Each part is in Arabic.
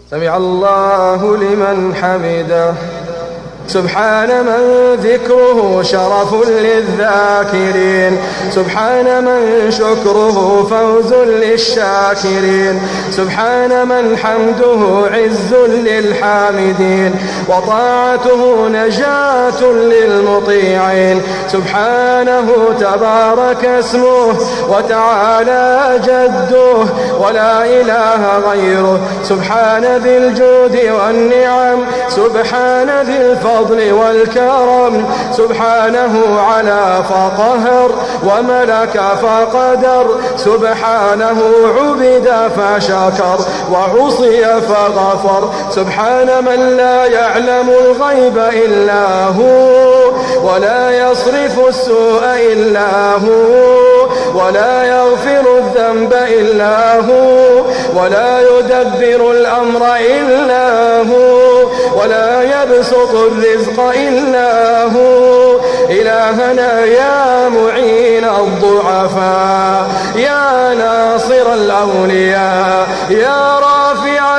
سمع الله لمن حمده. سبحان من ذكره شرف للذاكرين، سبحان من شكره فوز للشاكرين، سبحان من حمده عز للحامدين وطاعته نجاة للمطيعين. سبحانه تبارك اسمه وتعالى جده ولا إله غيره. سبحان ذي الجود والنعم، سبحان ذي الفضل والكرم، سبحانه على فقهر وملك فقدر، سبحانه عبد فشكر وعصي فغفر. سبحان من لا يعلم الغيب إلا هو ولا يصرف السوء إلا هو ولا يغفر الذنب إلا هو ولا يدبر الأمر إلا هو ولا يبسط الرزق إلا هو. إلهنا يا معين الضعفاء، يا ناصر الأولياء، يا رافع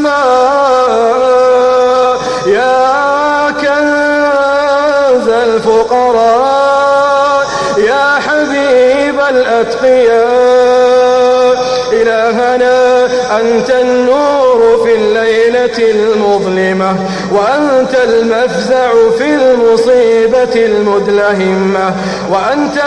السماء، يا كنز الفقراء، يا حبيب الأتقياء. إلهنا أنت النور في الليلة المظلمة، وأنت المفزع في المصيبة المدلهمة، وأنت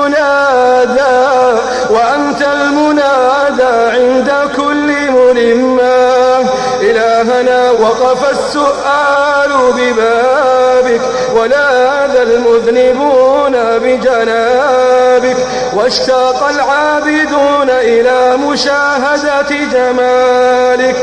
المنادى عند كل ملمة. إلهنا وقف السؤال ببابك ولاذ المذنبون بجنابك، واشتاق العابدون إلى مشاهدة جمالك.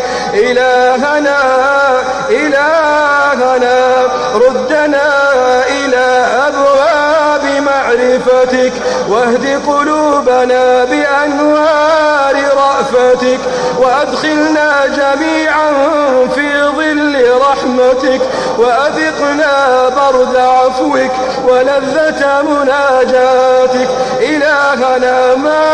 إلهنا ردنا إلى أبواب معرفتك، واهد قلوبنا بأنوار رأفتك، وأدخلنا جميعا في ظل رحمتك، وأذقنا برد عفوك ولذة مناجاتك. إلهنا ما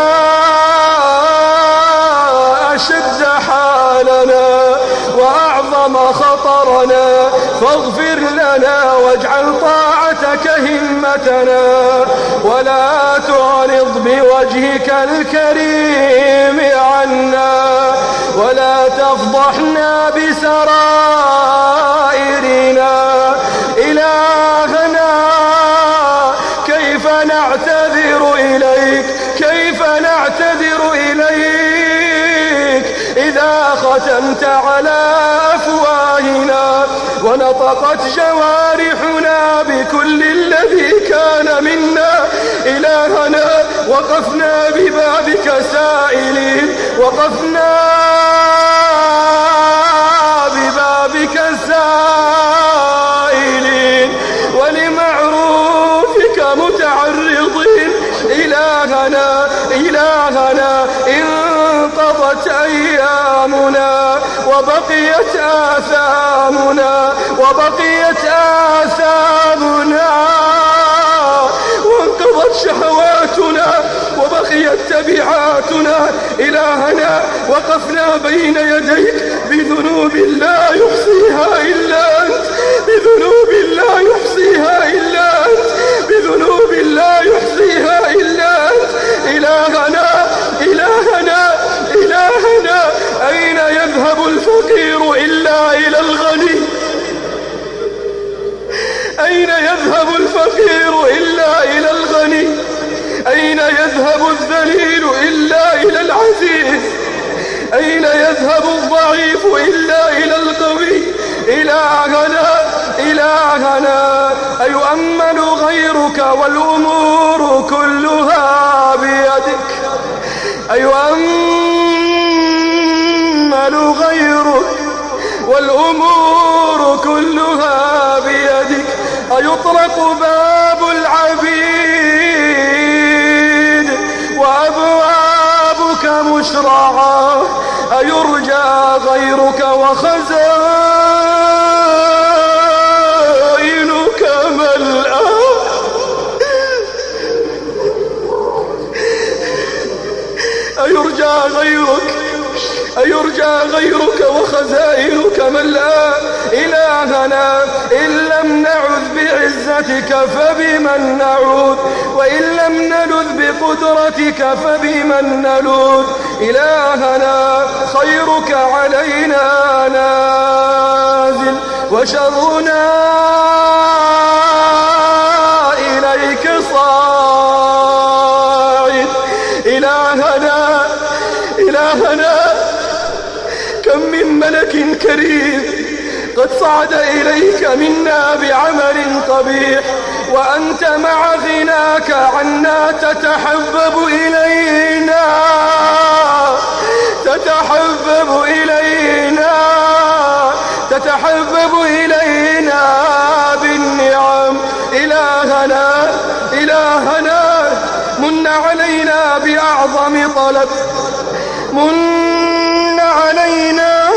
أشد حالنا وأعظم خطرنا، فاغفر لنا واجعل طاعتك همتنا، ولا تعرض بوجهك الكريم عنا، ولا تفضحنا بسرائرنا. إلهنا كيف نعتذر إليك، كيف نعتذر إليك إذا ختمت على أفواهنا ونطقت جوارحنا بكل الذي كان منا. إلهنا وقفنا ببابك سائلين، وقفنا ببابك سائلين ولمعروفك متعرضين. إلهنا انقضت أيامنا وبقيت آثامنا وانقضت شهواتنا وبقيت تبعاتنا. إلهنا وقفنا بين يديك بذنوب لا يحصيها إلا أنت، بذنوب لا يحصيها إلا أنت، بذنوب لا يحصيها إلا أنت. إلهنا أين يذهب الفقير إلا إلى الغني؟ أين يذهب الفقير إلا إلى الغني؟ أين يذهب الذليل إلا إلى العزيز؟ أين يذهب الضعيف إلا إلى القوي؟ إلهنا أيؤمن غيرك والأمور كلها بيدك؟ أيؤمن غيرك والأمور كلها بيدك؟ أيطرق باب العبيد وأبوابك مشرعة؟ أيرجى غيرك وخزائنك ملأى؟ أيرجى غيرك وخزائنك ملأى إلهنا إن لم نعذ بعزتك فبمن نعوذ وإن لم نلذ بقدرتك فبمن نلوذ إلهنا خيرك علينا نازل وشرنا إليك صاعد إلهنا كم من ملك كريم قد صعد إليك منا بعمل قبيح وأنت مع غناك عنا تتحبب إلينا بالنعم إلهنا من علينا بأعظم طلب من علينا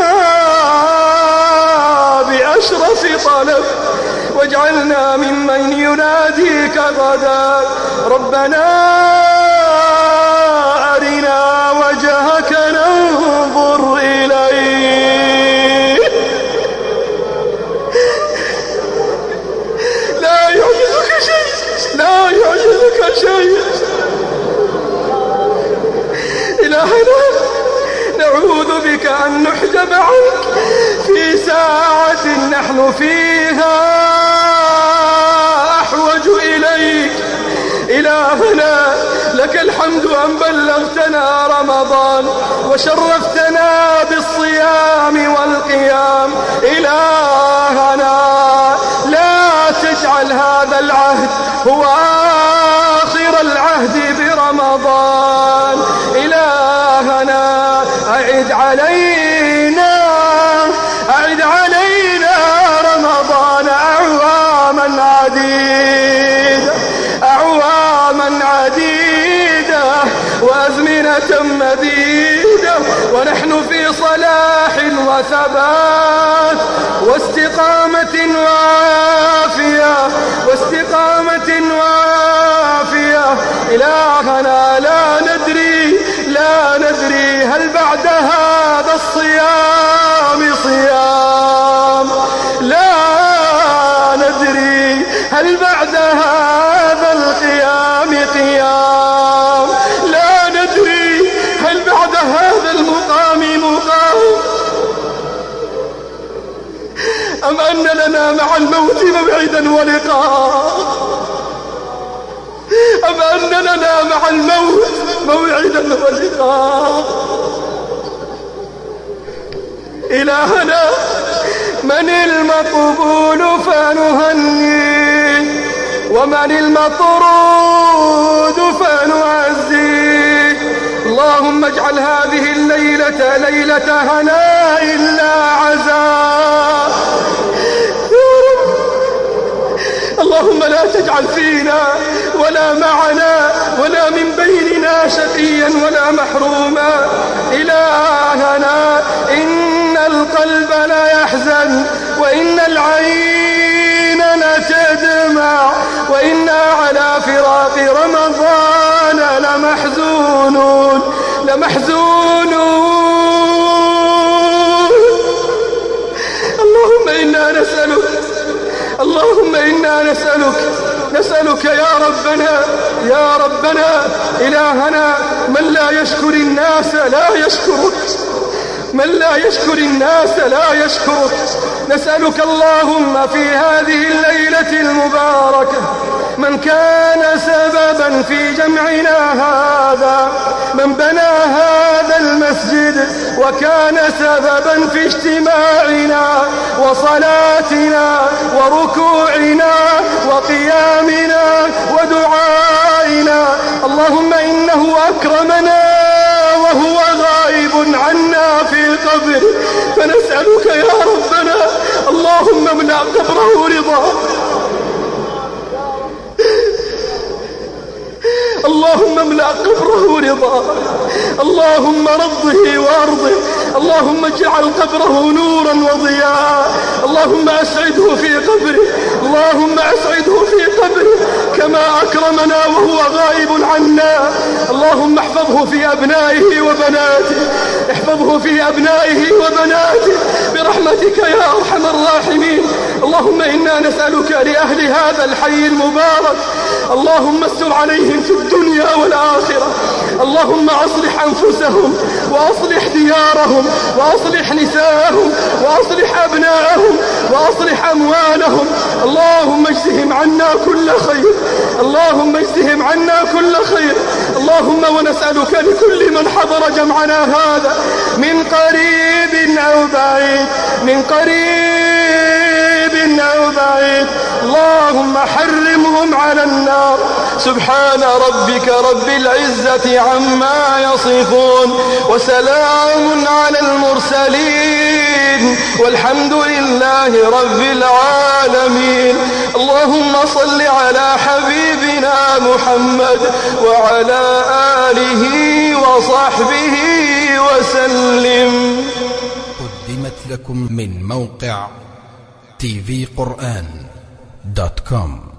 بأشرف طلب واجعلنا ممن يناديك غدا ربنا أرنا وجهك ننظر إليه لا يعجزك شيء إلهنا نعوذ بك أن نحجب عنك في ساعة نحن فيها أحوج إليك إلهنا لك الحمد أن بلغتنا رمضان وشرفتنا بالصيام والقيام إلهنا لا تجعل هذا العهد هو آخر العهد برمضان إلهنا أعد علينا رمضان أعواما عديدة وأزمنة مديدة ونحن في صلاح وثبات واستقامة وعافية إلهنا لا ندري هل بعد هذا الصيام صيام لا ندري هل بعد هذا القيام قيام لا ندري هل بعد هذا المقام مقام أم أن لنا مع الموت موعدا ولقاء أم أن لنا مع الموت موعدا ولقاء إلهنا من المقبول فنهنيه ومن المطرود فنعزيه اللهم اجعل هذه الليلة ليلة هناء لا عزاء اللهم لا تجعل فينا ولا معنا ولا من بيننا شقيا ولا محروما إلهنا إن القلب لا يحزن وإن العين لتدمع وإنا على فراق رمضان لمحزونون اللهم إنا نسألك يا ربنا إلهنا من لا يشكر الناس لا يشكرك نسألك اللهم في هذه الليلة المباركة من كان سببا في جمعنا هذا من بنى هذا المسجد وكان سببا في اجتماعنا وصلاتنا وركوعنا وقيامنا ودعائنا اللهم إنه أكرمنا وهو غائب عنا في القبر فنسألك يا ربنا اللهم املأ قبره رضا اللهم املأ قبره رضا، اللهم رضه وارضه، اللهم اجعل قبره نورا وضياء، اللهم أسعده في قبره، اللهم أسعده في قبره كما أكرمنا وهو غائب عنا. اللهم احفظه في أبنائه وبناته، احفظه في أبنائه وبناته برحمتك يا أرحم الراحمين. اللهم إنا نسألك لأهل هذا الحي المبارك اللهم استر عليهم في الدنيا والآخرة، اللهم أصلح أنفسهم وأصلح ديارهم وأصلح نساءهم وأصلح أبناءهم وأصلح أموالهم. اللهم اجزهم عنا كل خير، اللهم اجزهم عنا كل خير. اللهم ونسألك لكل من حضر جمعنا هذا من قريب أو بعيد، من قريب أو بعيد، اللهم حرمهم على النار. سبحان ربك رب العزة عما يصفون، وسلام على المرسلين، والحمد لله رب العالمين. اللهم صل على حبيبنا محمد وعلى آله وصحبه وسلم. قدمت لكم من موقع tvquran.com.